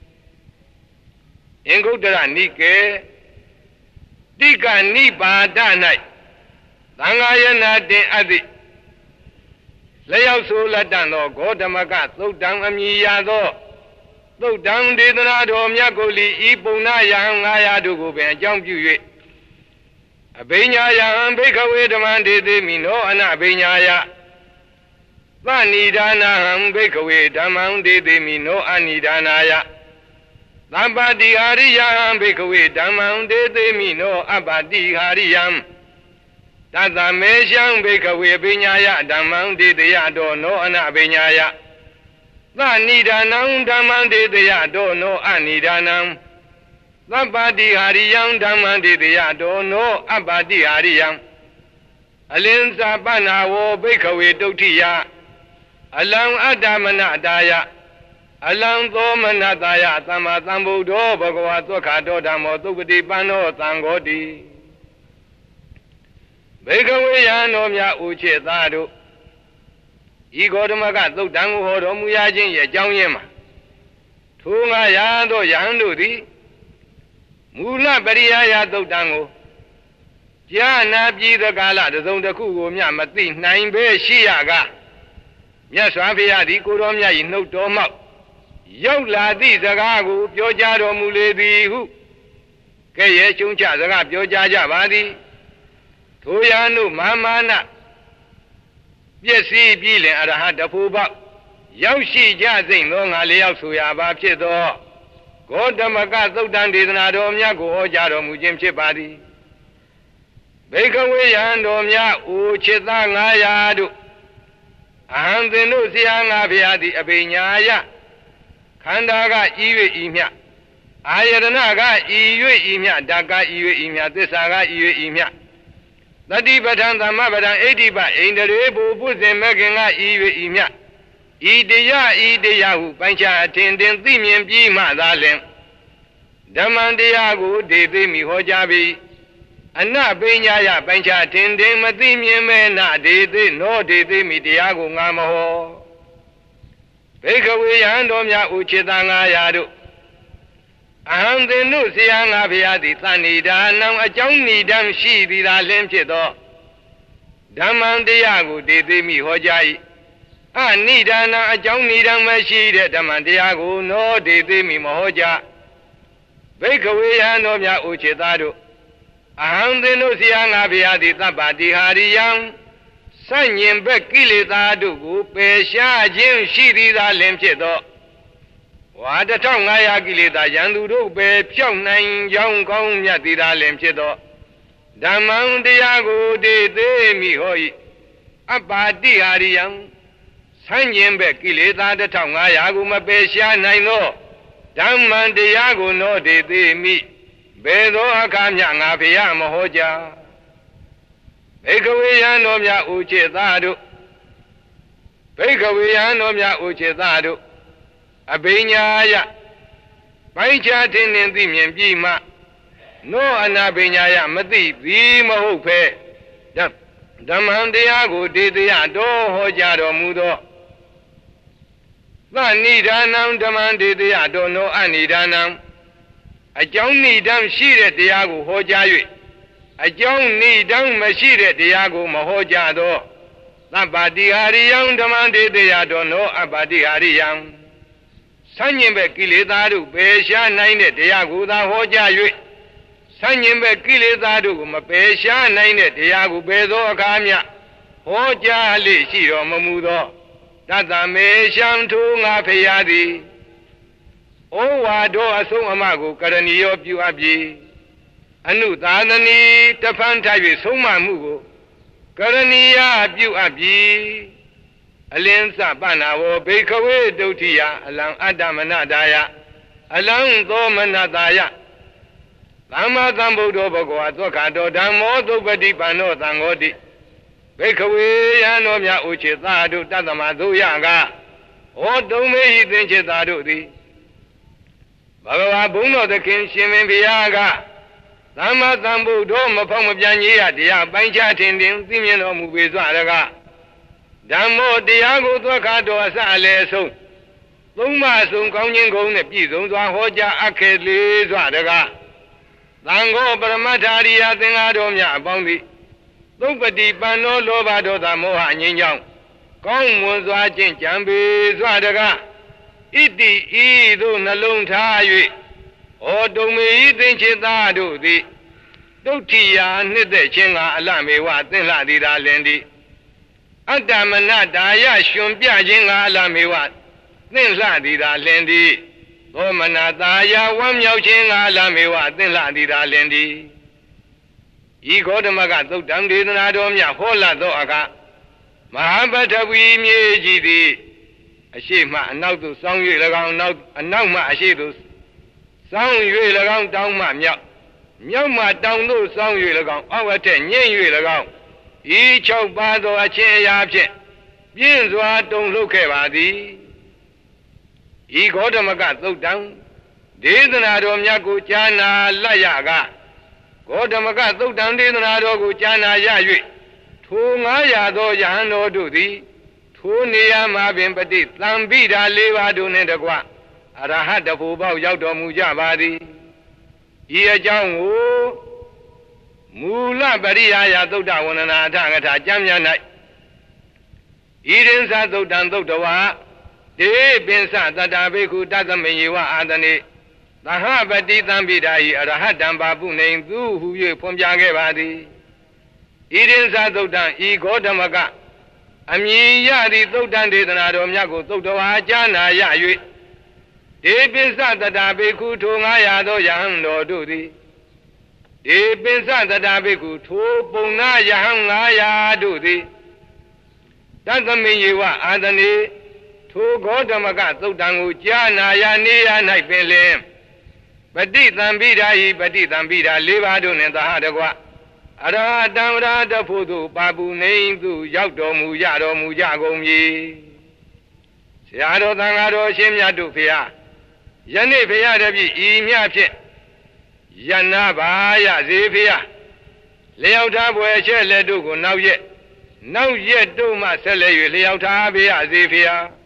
အင်္ဂုတ္တရနိကေတိကနိပါဒ၌သံဃာယနာတင်အပ်သည့်လျောက်ဆိုလက်တန်သောဂေါတမကသုတ်တံအမည်ရသောသုတ်တံဒေသနာတော်မြတ်ကိုလီဤပုံနာယဟံငါးရာတို့ကိုပင်အကြောင်းပြု၍အဘိညာယဟံဘိက္ခဝေဓမ္မံဒေသိမိနောအနအဘိညာယသနိဒါနာဟံဘိက္ခဝေဓမ္မံဒေသိမိနောအနိဒါနာယသဗ္ဗတိဟာရိယံဘိက္ခဝေဓမ္မံဒေသိမိနောအပ္ပတိဟာရိယံတသမေရှံဘိက္ခဝေပညာယဓမ္မံဒေတယတောနောအနပညာယသနိဒါနံဓမ္မံဒေတယတောနောအနိဒါနံသဗ္ဗတိဟာရိယံဓမ္မံဒေတယတောနောအပ္ပတိဟာရိယံအလင်းစာပနာဝောဘိက္ခဝေတုဋ္ဌိယအလံအတ္တမနတာယအလံသောမနတာယသမ္မာသမ္ဗုဒ္ဓောဘဂဝါသုခတောဓမ္မောသုပတိပန္နောသံဃောတိဘေကဝေယံတော်များဥချေသားတို့ဤဂေါတမကသုတ်တံကိုဟောတော်မူရခြင်းရဲ့အကြောင်းရင်းမှာထိုငါရသောယဟန်တို့သည်မူလပရိယာယသုတ်တံကိုကြာနာပြည်သကာလတစုံတစ်ခုကိုမျှမသိနိုင်ပဲရှိရကမြတ်စွာဘုရားသည်ကိုတော်မြတ်၏နှုတ်တော်မှောက်ရောက်လာသည့်စကားကိုပြောကြားတော်မူလေသည်ဟုကဲ့ရဲ့ကျုံချစကားပြောကြားကြပါသည်ထိုယံတို့မာမာနပျက်စီးပြီးလင်အရဟတဖို့ပေါက်ရောက်ရှိကြစိမ့်သောငါလျောက်ဆိုရပါဖြစ်သောဂေါတမကသုတ်တံဒေသနာတော်များကိုဟောကြားတော်မူခြင်းဖြစ်ပါသည်ဘေကဝေယံတော်များအိုချစ်သားငါးရာတို့အဟံသင်တို့ဆရာငါဖျားသည်အဘိညာယခန္ဓာကဤ၍ဤမြအာယတနာကဤ၍ဤမြဓာကဤ၍ဤမြသစ္စာကဤ၍ဤမြသတိပဋ္ဌာန်သမ္မပဋ္ဌာန်ဣတိပဣန္ဒြေဘူပုဇင်မခင်ကဤ၍ဤမြဤတရားဤတရားဟုပိုင်းခြားအထင်တင်သိမြင်ပြီးမှသာလင်ဓမ္မတရားကိုဒေသိမိဟောကြားပြီးအနပညာယပိုင်းခြားထင်တင်မသိမြင်မဲနဒေသိနောဒေသိမိတရားကိုငါမဟောဘေကဝေယံတော်များဥချေတငါရာတို့အဟံသင်တို့ဆရာငါဖျားသည်သဏိဒါနံအကြောင်းဏိဒံရှိသည်သာလင်းဖြစ်သောဓမ္မံတရားကိုဒေသိမိဟောကြား၏အဏိဒါနံအကြောင်းဏိဒံမရှိတဲ့ဓမ္မံတရားကိုနောဒေသိမိမဟောကြားဘိက္ခဝေယံတော်များဥချေသားတို့အဟံသင်တို့ဆရာငါဖျားသည်သဗ္ဗတိဟာရိယံဆန့်ကျင်ဘက်ကိလေသာတို့ကိုပယ်ရှားခြင်းရှိသည်သာလင်းဖြစ်သောဝါတစ်ထောင်ငါးရာကိလေသာယံသူတို့ပဲဖြောက်နိုင်ကြောင်းကောင်းမြတ်သည်သာလင်ဖြစ်သောဓမ္မံတရားကိုဒေသိမိဟော၏အပ္ပါတိဟာရိယံဆန့်ကျင်ဘက်ကိလေသာတစ်ထောင်ငါးရာကိုမပယ်ရှားနိုင်သောဓမ္မံတရားကိုနောဒေသိမိဘယ်သောအခါမျှငါဖျားမဟောကြားဘေကဝေယံတော်များဥချေသားတို့ဘေကဝေယံတော်များဥချေသားတို့အဘိညာယပိုင်းခြားထင်ထင်သိမြင်ပြီးမှနောအနာဘိညာယမသိသည်မဟုတ်ဖဲဓမ္မံတရားကိုဒေသယတော်ဟောကြားတော်မူသောသနိဒာနံဓမ္မံဒေတယတောနောအနိဒာနံအကြောင်းနိဒံရှိတဲ့တရားကိုဟောကြား၍အကြောင်းနိဒံမရှိတဲ့တရားကိုမဟောကြားသောသဗ္ဗတိဟာရိယံဓမ္မံဒေတယတောနောအပ္ပတိဟာရိယံဆန့်ကျင်ဘက်ကိလေသာတို့ပယ်ရှားနိုင်တဲ့တရားကိုသာဟောကြား၍ဆန့်ကျင်ဘက်ကိလေသာတို့ကိုမပယ်ရှားနိုင်တဲ့တရားကိုပယ်သောအခါမျှဟောကြားလေရှိတော်မမူသောတတမေရှံထိုငါဖရာသည်ဩဝါဒောအဆုံးအမကိုကရဏီယောပြုအပ်ပြီအနုသာသနီတဖန်ထား၍ဆုံးမမှုကိုကရဏီယပြုအပ်ပြီအလင်းစပနာဝဘေခဝေဒုဋ္ဌိယအလံအတ္တမနတာယအလံသောမနတာယသမ္မာသမ္ဗုဒ္ဓောဘဂဝါသောခတောဓမ္မောသုပတိပန္နောသံဃောတိဘေခဝေယံတော်မြတ်ဥချေသာတို့တသမသုယကဟောတုံမေဟိသင်္ချေသာတို့သည်ဘဂဝါဘုန်းတော်သခင်ရှင်မင်းဘုရားကသမ္မာသမ္ဗုဒ္ဓောမဖောက်မပြန်ကြီးရတရားပိုင်းခြားထင်ထင်သိမြင်တော်မူပေစွာတကားဓမ္မောတရားကိုသောခတော်အစအလယ်ဆုံးသုံးမဆုံးကောင်းခြင်းကုန်းနဲ့ပြည့်စုံစွာဟောကြားအပ်ခဲ့လေစွာတကားသံဃောပရမတ္ထာရိယသင်္ဃာတော်များအပေါင်းသည်သုပတိပန္နောလောဘဒေါသမောဟငြိမ်းချောင်းကောင်းမွန်စွာကျင့်ကြံပေစွာတကားဣတိဤသို့နှလုံးထား၍ဟောတုံမေဤသင်္ချေသာတို့သည်ဒုဋ္ဌိယာနှစ်သက်ခြင်းကအလမေဝသင်လှသည်သာလင်သည်အတ္တမနတာယရှင်ပြခြင်းကအလမေဝသင်လှသည်သာလင်သည်သောမနတာယဝမ်းမြောက်ခြင်းကအလမေဝသင်လှသည်သာလင်သည်ဤဂေါတမကသုတ်တံဒေသနာတော်မြတ်ဟောလသောအခါမဟာပထဝီမြေကြီးသည်အရှိမှအနောက်သို့စောင်း၍၎င်းနောက်အနောက်မှအရှိသို့စောင်း၍၎င်းတောင်းမှမြောက်မြောက်မှတောင်သို့စောင်း၍၎င်းအောက်အထက်ညှိ၍၎င်းဤ၆ပါးသောအချင်းအရာဖြင့်ပြင်းစွာတုန်လှုပ်ခဲ့ပါသည်ဤဂေါတမကသုတ်တံဒေသနာတော်မြတ်ကိုကြားနာလိုက်ရကဂေါတမကသုတ်တံဒေသနာတော်ကိုကြားနာရ၍ထိုငါးရာသောယဟန်တော်တို့သည်ထိုနေရာမှာပင်ပฏิသံပိဓာလေးပါးတို့နှင့်တကွအရဟတဖို့ပေါက်ရောက်တော်မူကြပါသည်ဤအကြောင်းကိုမူလပရိယာယသုတ်တဝန္ဒနာအထကထာကျမ်းများ၌ဤရင်္စသုတ်တံသုတ်တဝါဒေပင်္စတတ္တဘိက္ခုတသမေယဝအာသနေသဟပတိသံပိဓာဤအရဟတံပါပုနေသူဟု၍ဖွင့်ပြခဲ့ပါသည်ဤရင်္စသုတ်တံဤဂေါတမကအမည်ရသည့်သုတ်တံဒေသနာတော်မြတ်ကိုသုတ်တဝါကြားနာရ၍ဒေပိစတတဘိက္ခုထိုငါးရာသောယဟန်တော်တို့သည်ဒေပိစတတဘိက္ခုထိုပုံနာယဟန်ငါးရာတို့သည်တသမေယဝအာသနေထိုဂေါတမကသုတ်တံကိုကြားနာရနေရ၌ပင်လင်ပฏิသံပိဓာဤပฏิသံပိဓာလေးပါးတို့နှင့်သဟတကွအရဟတံရဟတဖို့သို့ပါပုနေသူရောက်တော်မူရတော်မူကြကုန်မည်ဆရာတော်သံဃာတော်အရှင်မြတ်တို့ဖေဟာယနေ့ဖေရတပြည့်ဤမြဖြင့်ယနာပါရစေဖေဟာလျောက်ထားပွဲချက်လက်တို့ကိုနောက်ရက်နောက်ရက်တို့မှဆက်လက်၍လျောက်ထားပေးရစေဖေဟာ